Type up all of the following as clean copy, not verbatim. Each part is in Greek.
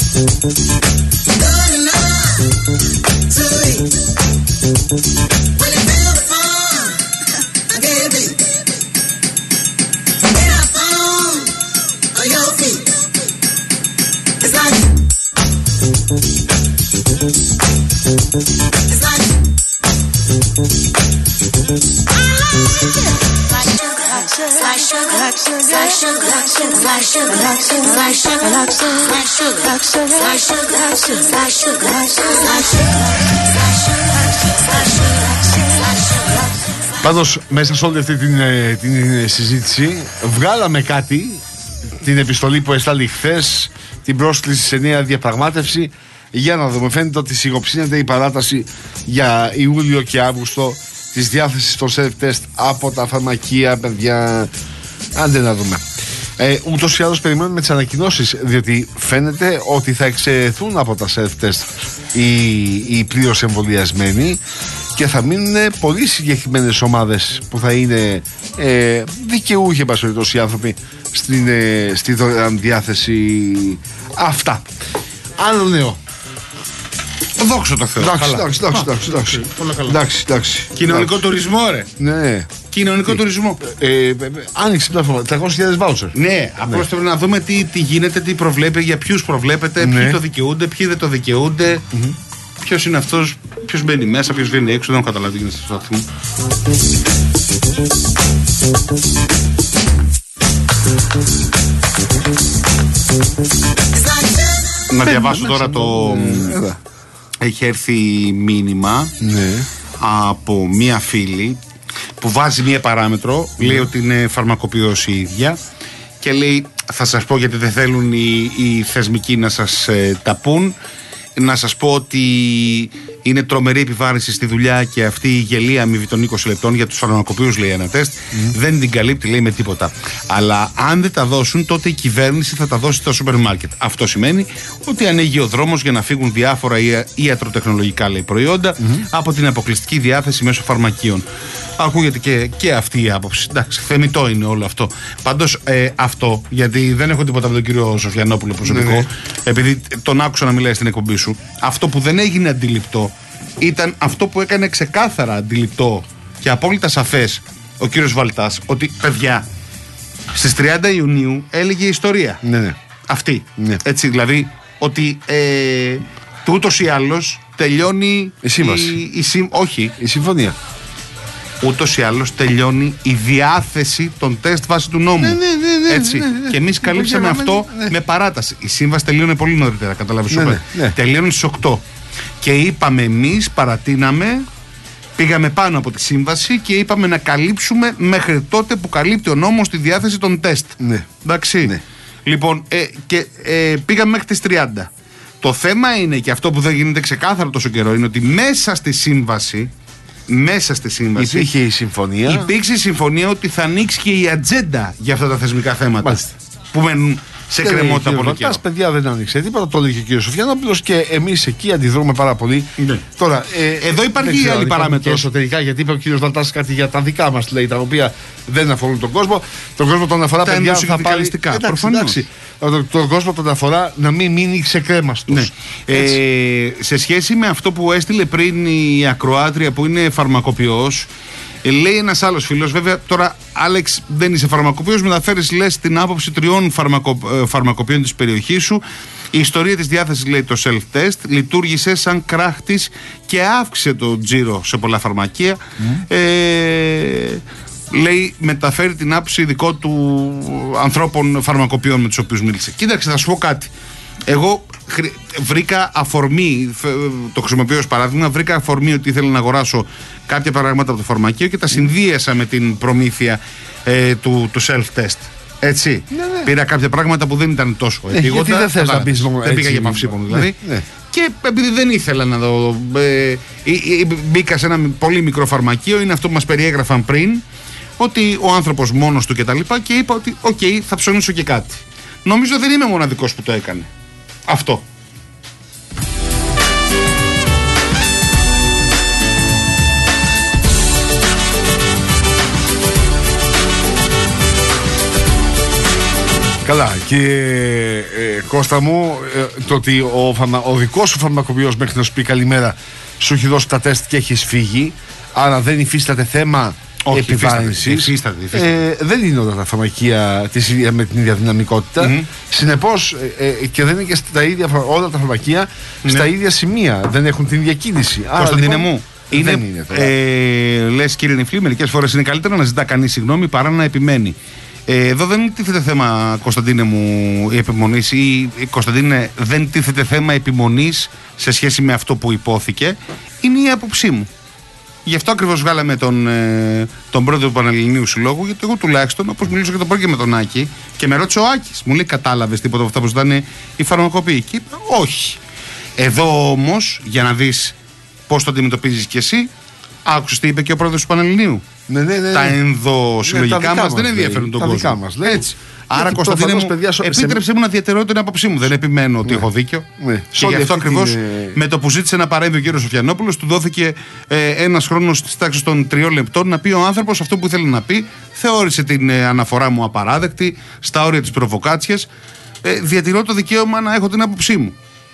Πάντως μέσα σε όλη αυτή την συζήτηση βγάλαμε κάτι, την επιστολή που έσταλε χθες, την πρόσκληση σε νέα διαπραγμάτευση. Για να δούμε, φαίνεται ότι σιγοψύνεται η παράταση για Ιούλιο και Αύγουστο της διάθεσης στο self-test από τα φαρμακεία, παιδιά. Άντε να δούμε. Ούτως ή άλλως περιμένουμε τις ανακοινώσεις, διότι φαίνεται ότι θα εξαιρεθούν από τα self-test οι πλήρως εμβολιασμένοι και θα μείνουν πολύ συγκεκριμένες ομάδες που θα είναι δικαιούχοι, εν πάση περιπτώσει, οι άνθρωποι στη δωρεάν διάθεση. Αυτά. Άλλο νέο. Δόξα τω Θεώ. Εντάξει. Κοινωνικό τουρισμό, ρε. Ναι. Κοινωνικό τουρισμό. Άνοιξε την πλατφόρμα. 300.000 βάουτσερ. Ναι, απλώς πρέπει να δούμε τι γίνεται, τι προβλέπει, για ποιους προβλέπεται, ποιοι το δικαιούνται, ποιοι δεν το δικαιούνται. Ποιος είναι αυτός, ποιος μπαίνει μέσα, ποιος βγαίνει έξω. Δεν έχω καταλάβει τι γίνεται στο σταθμό. Να διαβάσω τώρα το. Έχει έρθει μήνυμα από μία φίλη που βάζει μία παράμετρο, λέει ότι είναι φαρμακοποιός η ίδια και λέει, θα σας πω γιατί δεν θέλουν οι θεσμικοί να σας τα πούν, να σας πω ότι είναι τρομερή επιβάρυνση στη δουλειά και αυτή η γελία αμοιβή των 20 λεπτών για τους φαρμακοποιούς, λέει ένα τεστ, δεν την καλύπτει, λέει, με τίποτα. Αλλά αν δεν τα δώσουν, τότε η κυβέρνηση θα τα δώσει στα σούπερ μάρκετ. Αυτό σημαίνει ότι ανοίγει ο δρόμος για να φύγουν διάφορα ιατροτεχνολογικά, λέει, προϊόντα από την αποκλειστική διάθεση μέσω φαρμακείων. Ακούγεται και αυτή η άποψη. Εντάξει, θεμιτό είναι όλο αυτό. Πάντως αυτό, γιατί δεν έχω τίποτα από τον κύριο Σοφιανόπουλο προσωπικό, επειδή τον άκουσα να μιλάει στην εκπομπή σου, αυτό που δεν έγινε αντιληπτό ήταν αυτό που έκανε ξεκάθαρα αντιληπτό και απόλυτα σαφές ο κύριος Βαλτάς, ότι παιδιά, στις 30 Ιουνίου έλεγε η ιστορία. Ναι. Αυτή. Ναι. Έτσι, δηλαδή, ότι ούτως ή άλλως τελειώνει η σύμβαση. Όχι. Η συμφωνία. Ούτως ή άλλως τελειώνει η διάθεση των τεστ βάσει του νόμου. Ναι. Έτσι. Και εμείς καλύψαμε αυτό με παράταση. Η σύμβαση τελείωνε πολύ νωρίτερα, καταλάβεις. Τελείωνε στις 8. Και είπαμε εμείς, παρατείναμε, πήγαμε πάνω από τη σύμβαση και είπαμε να καλύψουμε μέχρι τότε που καλύπτει ο νόμος τη διάθεση των τεστ. Ναι. Εντάξει. Ναι. Λοιπόν, πήγαμε μέχρι τις 30. Το θέμα είναι, και αυτό που δεν γίνεται ξεκάθαρο τόσο καιρό, είναι ότι μέσα στη σύμβαση υπήρχε η συμφωνία. Υπήρξε η συμφωνία ότι θα ανοίξει και η ατζέντα για αυτά τα θεσμικά θέματα. Μάλιστα. Που μένουν σε κρεμότητα πολύ καιρό. Παιδιά, δεν άνοιξε τίποτα, το έλεγε και ο κ. Σοφιανόπουλος και εμείς εκεί αντιδρούμε πάρα πολύ. Ναι. Τώρα, εδώ υπάρχει η άλλη παράμετρο. Εσωτερικά, γιατί είπε ο κ. Βαλτάς κάτι για τα δικά μας, λέει, τα οποία δεν αφορούν τον κόσμο. Τον κόσμο τον αφορά, τα παιδιά, θα πάρει. Εντάξει, τον κόσμο τον αφορά να μην μείνει ξεκρέμαστος. Ναι. Σε σχέση με αυτό που έστειλε πριν η ακροάτρια που είναι φαρμακοποιός, λέει ένας άλλος φίλος, βέβαια τώρα Άλεξ δεν είσαι φαρμακοποιός, μεταφέρεις, λες, την άποψη 3 φαρμακοποιών της περιοχής σου. Η ιστορία της διάθεσης, λέει, το self-test λειτουργήσε σαν κράχτης και αύξησε το τζίρο σε πολλά φαρμακεία. Λέει, μεταφέρει την άποψη ειδικών του ανθρώπων φαρμακοποιών με τους οποίους μίλησε. Κοίταξε, θα σου πω κάτι. Εγώ βρήκα αφορμή, το χρησιμοποιώ ως παράδειγμα, βρήκα αφορμή ότι ήθελα να αγοράσω κάποια πράγματα από το φαρμακείο και τα συνδύασα με την προμήθεια του self-test. Έτσι. Ναι. Πήρα κάποια πράγματα που δεν ήταν τόσο επίγοντα. Γιατί δεν θες να πεις δεν πήγα για παυσίπονο δηλαδή. Ναι. Και επειδή δεν ήθελα να δω, μπήκα σε ένα πολύ μικρό φαρμακείο, είναι αυτό που μας περιέγραφαν πριν, ότι ο άνθρωπος μόνος του κτλ. Και είπα ότι οκ, θα ψωνίσω και κάτι. Νομίζω δεν είμαι μοναδικός που το έκανε. Αυτό. Καλά, και Κώστα μου, το ότι ο δικός σου φαρμακοποιός μέχρι να σου πει καλημέρα σου έχει δώσει τα τεστ και έχεις φύγει, άρα δεν υφίσταται θέμα επιβάρυνσης. Δεν είναι όλα τα φαρμακεία της ίδια με την ίδια δυναμικότητα. Συνεπώς και δεν είναι και στα ίδια, όλα τα φαρμακεία στα ίδια σημεία. Δεν έχουν την διακίνηση. Κωνσταντίνε μου, λες κύριε Νιφλή, μερικές φορές είναι καλύτερα να ζητά κανείς συγγνώμη παρά να επιμένει. Εδώ δεν τίθεται θέμα, Κωνσταντίνε μου, η επιμονής, ή Κωνσταντίνε, δεν τίθεται θέμα επιμονής σε σχέση με αυτό που υπόθηκε. Είναι η άποψή μου. Γι' αυτό ακριβώς βγάλαμε τον πρόεδρο του Πανελληνίου Συλλόγου, γιατί εγώ τουλάχιστον, όπως μιλούσα και το πρωί και με τον Άκη, και με ρώτησε ο Άκης, μου λέει: κατάλαβες τίποτα από αυτά που ζητάνε οι φαρμακοποιοί? Και είπα: όχι. Εδώ όμως, για να δεις πώς το αντιμετωπίζεις κι εσύ, άκουσες τι είπε και ο πρόεδρος του Πανελληνίου. Ναι. Τα ενδοσυλλογικά μας δεν ενδιαφέρουν τον κόσμο. Μας, έτσι. Άρα, Κωνσταντίνε μου, επίτρεψε μου να διατηρώ την άποψή μου. Δεν επιμένω ότι έχω δίκιο. Και γι' αυτό ακριβώς με το που ζήτησε να παρέμβει ο κύριος Σοφιανόπουλος, του δόθηκε ένας χρόνος της τάξης των 3 λεπτών να πει ο άνθρωπος αυτό που ήθελε να πει. Θεώρησε την αναφορά μου απαράδεκτη, στα όρια της προβοκάτσιας. Διατηρώ το δικαίωμα να έχω την άποψή μου.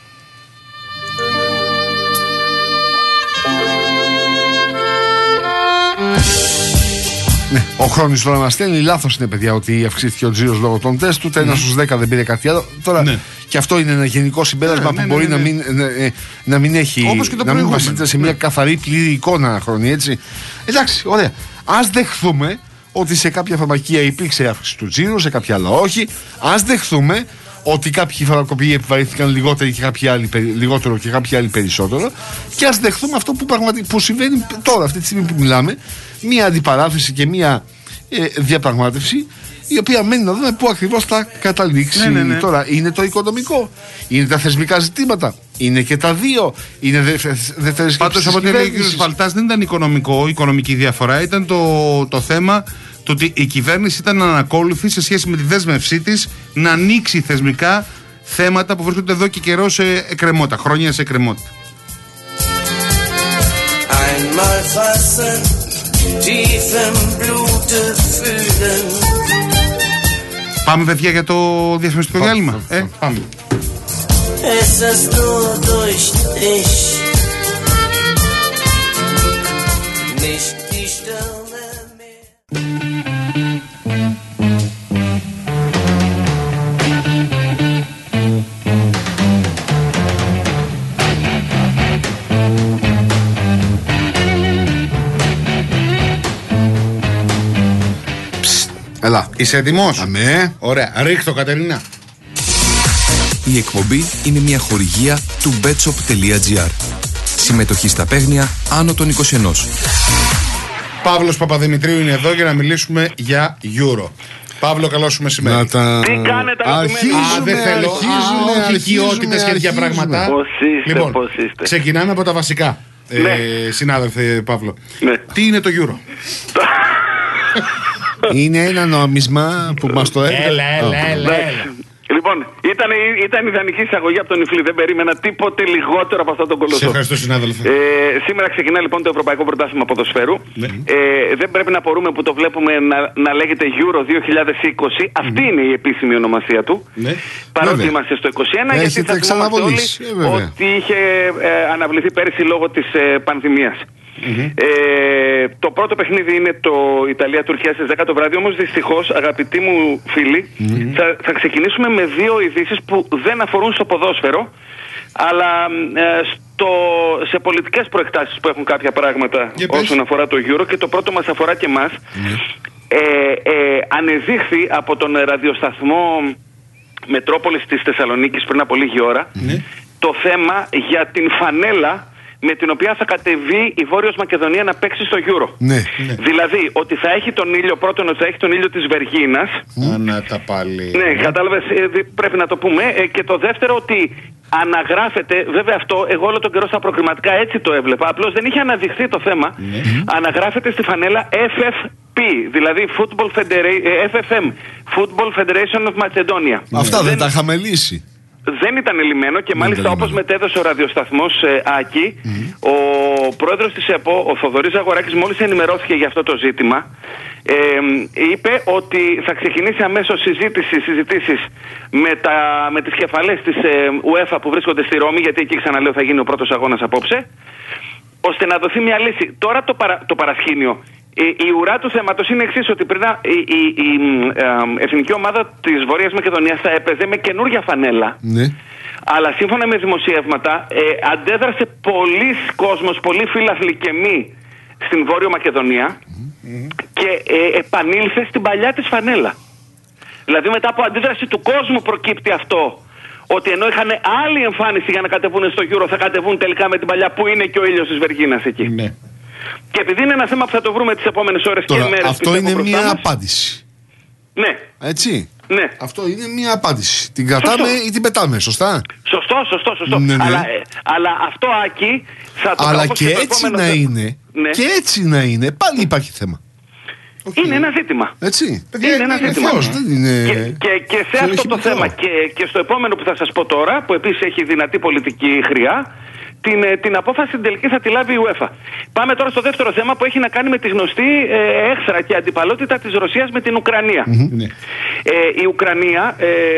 Ναι. Ο Χρόνης τώρα μας στέλνει, λάθος είναι παιδιά ότι αυξήθηκε ο τζίρος λόγω των τεστ, ούτε 1 στους 10 δεν πήρε κάτι άλλο. Τώρα και αυτό είναι ένα γενικό συμπέρασμα που μπορεί να μην έχει, να μην βασίζεται σε μια καθαρή πλήρη εικόνα, Χρόνη, έτσι. Εντάξει, ωραία. Ας δεχθούμε ότι σε κάποια φαρμακεία υπήρξε αύξηση του τζίρου, σε κάποια άλλα όχι. Ας δεχθούμε ότι κάποιοι φαρμακοποιοί επιβαρύνθηκαν λιγότερο και κάποιοι άλλοι περισσότερο. Και ας δεχθούμε αυτό που συμβαίνει τώρα, αυτή τη στιγμή που μιλάμε, μία αντιπαράθεση και μία διαπραγμάτευση, η οποία μένει να δούμε πού ακριβώς θα καταλήξει. Τώρα, είναι το οικονομικό, είναι τα θεσμικά ζητήματα, είναι και τα δύο, είναι δεύτερες σκέψεις. Πάντως, από ό,τι λέει ο κ. Φαλτάς, δεν ήταν οικονομικό, οικονομική διαφορά, ήταν το θέμα το ότι η κυβέρνηση ήταν ανακόλουθη σε σχέση με τη δέσμευσή της να ανοίξει θεσμικά θέματα που βρίσκονται εδώ και καιρό σε εκκρεμότητα, χρόνια σε εκκρεμότητα. Πάμε παιδιά για το διαφημιστικό διάλειμμα. Πάμε. Έλα. Είσαι έτοιμος? Αμέ. Ωραία. Ρίχτω, Κατερίνα. Η εκπομπή είναι μια χορηγία του betshop.gr. Συμμετοχή στα παίγνια άνω των 21. Παύλος Παπαδημητρίου είναι εδώ για να μιλήσουμε για Euro. Παύλο, καλό σου μεσημέρι. Τι κάνετε, δεν θέλω. Όχι οικειότητες και τέτοια πράγματα. Λοιπόν, ξεκινάμε από τα βασικά. Συνάδελφε Παύλο. Τι είναι το Euro? Είναι ένα νόμισμα που μας το έκανε. Έλα. Λοιπόν, ήταν ιδανική εισαγωγή από τον Νιφλή. Δεν περίμενα τίποτε λιγότερο από αυτόν τον κολοσσό. Σε ευχαριστώ, συνάδελφε. Σήμερα ξεκινά λοιπόν το Ευρωπαϊκό Πρωτάθλημα Ποδοσφαίρου. Δεν πρέπει να απορούμε που το βλέπουμε να λέγεται Euro 2020. Αυτή είναι η επίσημη ονομασία του. Παρότι είμαστε στο 2021, γιατί θα θυμόμαστε όλοι ότι είχε αναβληθεί πέρυσι λόγω της πανδημίας. Το πρώτο παιχνίδι είναι το Ιταλία-Τουρκία στις 10 το βράδυ. Όμως δυστυχώς, αγαπητοί μου φίλοι, θα ξεκινήσουμε με δύο ειδήσεις που δεν αφορούν στο ποδόσφαιρο, αλλά σε πολιτικές προεκτάσεις που έχουν κάποια πράγματα όσον αφορά το Euro. Και το πρώτο μας αφορά και εμάς. Ανεδείχθη από τον ραδιοσταθμό Μετρόπολης της Θεσσαλονίκης πριν από λίγη ώρα το θέμα για την φανέλα με την οποία θα κατεβεί η Βόρειος Μακεδονία να παίξει στο Euro. Δηλαδή, ότι θα έχει τον ήλιο, πρώτον ότι θα έχει τον ήλιο της Βεργίνας. Να τα πάλι. Ναι, κατάλαβες, πρέπει να το πούμε. Και το δεύτερο ότι αναγράφεται, βέβαια αυτό, εγώ όλο τον καιρό στα προκριματικά έτσι το έβλεπα, απλώς δεν είχε αναδειχθεί το θέμα. Αναγράφεται στη φανέλα FFP, δηλαδή FFM, Football Federation of Macedonia. Αυτά δεν τα είχαμε λύσει. Δεν ήταν λυμμένο και μάλιστα όπως μετέδωσε ο ραδιοσταθμός Άκη, ο πρόεδρος της ΕΠΟ, ο Θοδωρής Ζαγοράκης, μόλις ενημερώθηκε για αυτό το ζήτημα, είπε ότι θα ξεκινήσει αμέσως συζητήσεις με τις κεφαλές της UEFA που βρίσκονται στη Ρώμη, γιατί εκεί ξαναλέω θα γίνει ο πρώτος αγώνας απόψε, ώστε να δοθεί μια λύση. Τώρα το παρασκήνιο. Η ουρά του θέματος είναι εξής, ότι πριν η εθνική ομάδα της Βορειάς Μακεδονίας θα έπαιζε με καινούργια φανέλα. Ναι. Αλλά σύμφωνα με δημοσιεύματα αντέδρασε πολλοί κόσμος, πολλοί φίλαθλοι και μη στην Βόρειο Μακεδονία και επανήλθε στην παλιά της φανέλα. Δηλαδή μετά από αντίδραση του κόσμου προκύπτει αυτό, ότι ενώ είχαν άλλη εμφάνιση για να κατεβούν στο Euro, θα κατεβούν τελικά με την παλιά που είναι και ο ήλιος της Βεργίνας εκεί. Ναι. Και επειδή είναι ένα θέμα που θα το βρούμε τις επόμενες ώρες και μέρες. Αυτό είναι μια απάντηση. Ναι. Έτσι. Ναι. Αυτό είναι μια απάντηση. Την κρατάμε ή την πετάμε, σωστά. Σωστό. Ναι. Αλλά αυτό, Άκη, θα το αλλά και έτσι να είναι. Ναι. Και έτσι να είναι, πάλι υπάρχει θέμα. Είναι ένα ζήτημα. Έτσι. Είναι ένα ζήτημα. Και σε αυτό το θέμα και στο επόμενο που θα σας πω τώρα, που επίσης έχει δυνατή πολιτική χρειά, την απόφαση την τελική θα τη λάβει η UEFA. Πάμε τώρα στο δεύτερο θέμα που έχει να κάνει με τη γνωστή έχθρα και αντιπαλότητα της Ρωσίας με την Ουκρανία. Η Ουκρανία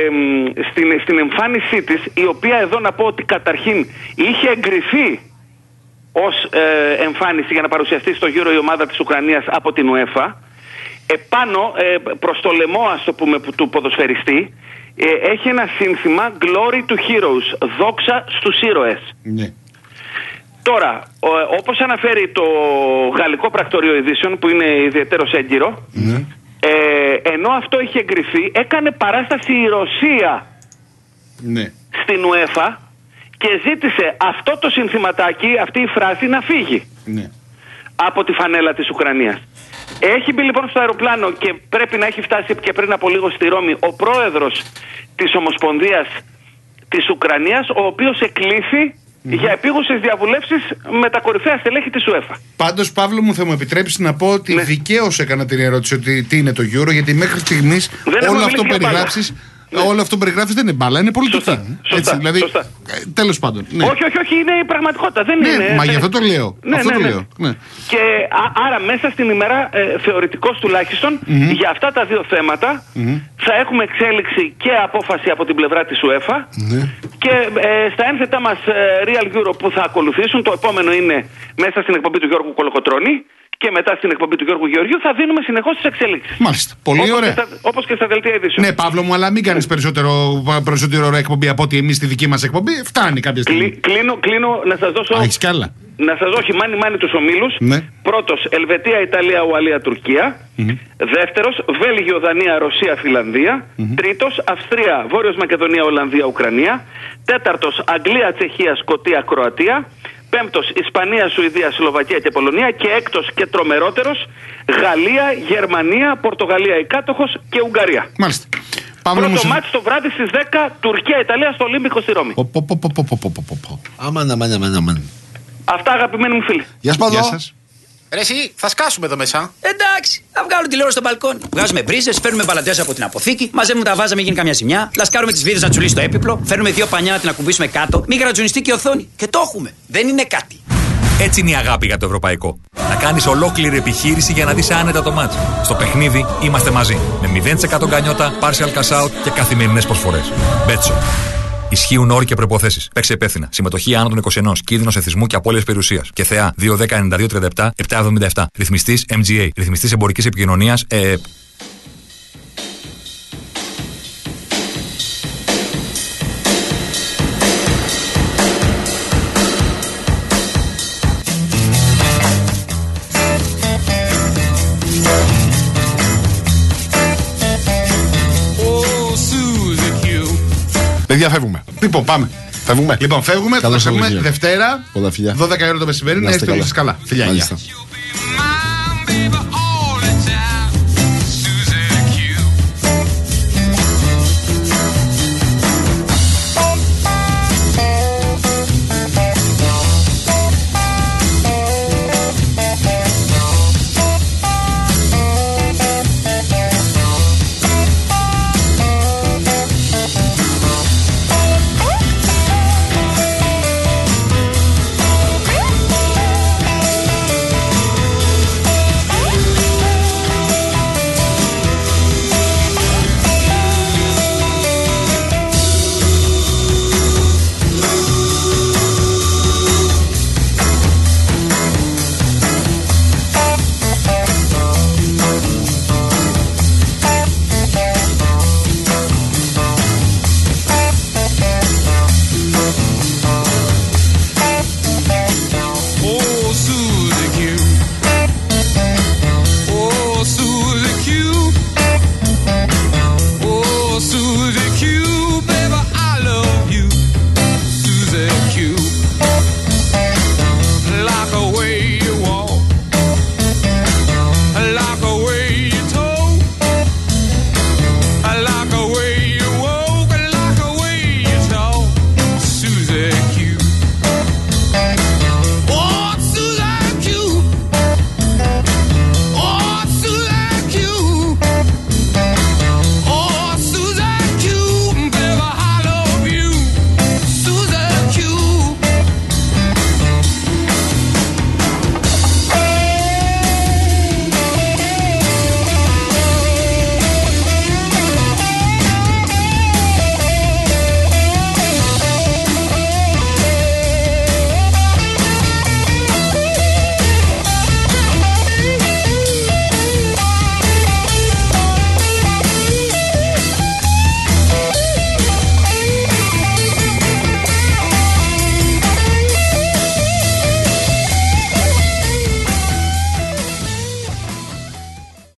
στην εμφάνισή της, η οποία εδώ να πω ότι καταρχήν είχε εγκριθεί ως εμφάνιση για να παρουσιαστεί στο Euro η ομάδα της Ουκρανίας από την UEFA, επάνω προς το λαιμό, ας το πούμε, του ποδοσφαιριστή, έχει ένα σύνθημα Glory to Heroes, δόξα στους ήρωες. Ναι. Τώρα, όπως αναφέρει το γαλλικό πρακτορείο ειδήσεων, που είναι ιδιαίτερος έγκυρο, ενώ αυτό είχε εγκριθεί, έκανε παράσταση η Ρωσία στην UEFA και ζήτησε αυτό το συνθηματάκι, αυτή η φράση να φύγει από τη φανέλα της Ουκρανίας. Έχει μπει λοιπόν στο αεροπλάνο και πρέπει να έχει φτάσει και πριν από λίγο στη Ρώμη ο πρόεδρος της Ομοσπονδίας της Ουκρανίας, ο οποίος εκλήθη για επίγουσες διαβουλεύσεις με τα κορυφαία στελέχη της UEFA. Πάντως, Παύλο μου, θα μου επιτρέψεις να πω ότι δικαίως έκανα την ερώτηση ότι τι είναι το Euro, γιατί μέχρι στιγμής όλο αυτό περιγράψεις. Όλο αυτό που περιγράφεις δεν είναι μπάλα, είναι πολιτική. Σωστά. Δηλαδή, τέλος πάντων. Ναι. Όχι, είναι η πραγματικότητα. Δεν είναι. Μα γι' αυτό το λέω. Ναι. Και άρα μέσα στην ημέρα, θεωρητικώς τουλάχιστον, για αυτά τα δύο θέματα θα έχουμε εξέλιξη και απόφαση από την πλευρά της UEFA και στα ένθετά μας Real Euro που θα ακολουθήσουν. Το επόμενο είναι μέσα στην εκπομπή του Γιώργου Κολοκοτρώνη. Και μετά στην εκπομπή του Γιώργου Γεωργίου θα δίνουμε συνεχώς τις εξελίξεις. Μάλιστα. Πολύ ωραία. Όπως και στα δελτία ειδήσεων. Ναι, Παύλο μου, αλλά μην κάνεις περισσότερο ώρα εκπομπή από ότι εμείς στη δική μας εκπομπή. Φτάνει κάποια στιγμή. Κλείνω να σας δώσω. Έχεις κι άλλα. Να σας δώσω μάνι τους ομίλους. Ναι. Πρώτος, Ελβετία, Ιταλία, Ουαλία, Τουρκία. Δεύτερος, Βέλγιο, Δανία, Ρωσία, Φιλανδία. Τρίτος, Αυστρία, Βόρειος Μακεδονία, Ολλανδία, Ουκρανία. Τέταρτος, Αγγλία, Τσεχία, Σκωτία, Κροατία. Πέμπτος, Ισπανία, Σουηδία, Σλοβακία και Πολωνία. Και έκτος και τρομερότερος, Γαλλία, Γερμανία, Πορτογαλία η κάτοχος και Ουγγαρία. Μάλιστα. Πρώτο μάτς το βράδυ στις 10, Τουρκία-Ιταλία στο Ολύμπικο στη Ρώμη. Αμάν. Αυτά, αγαπημένοι μου φίλοι. Γεια σας. Ρε εσύ, θα σκάσουμε εδώ μέσα. Εντάξει, θα βγάλω τηλεόραση στο μπαλκόνι. Βγάζουμε μπρίζες, φέρνουμε μπαλαντές από την αποθήκη, μαζεύουμε τα βάζα, μην γίνει καμιά ζημιά, λασκάρουμε τις βίδες να τσουλήσει το έπιπλο, φέρνουμε δύο πανιά να την ακουμπήσουμε κάτω, μην γρατζουνιστεί και η οθόνη. Και το έχουμε. Δεν είναι κάτι. Έτσι είναι η αγάπη για το ευρωπαϊκό. Να κάνεις ολόκληρη επιχείρηση για να δεις άνετα το μάτς. Στο παιχνίδι είμαστε μαζί. Με 0% γκανιότα, partial cash out και καθημερινές προσφορές. Μπέτσο. Ισχύουν όροι και προϋποθέσεις. Παίξε υπεύθυνα. Συμμετοχή άνω των 21. Κίνδυνος εθισμού και απώλειας περιουσίας. Και ΘΕΑ 210-9237-777. Ρυθμιστής MGA. Ρυθμιστής εμπορικής επικοινωνίας ΕΕΠ. Παιδιά, φεύγουμε. Λοιπόν, πάμε. Φεύγουμε. Θα φεύγουμε Δευτέρα, 12 ώρα το μεσημέρι. Να είστε όλοι σας καλά. Φιλιά. electrocute.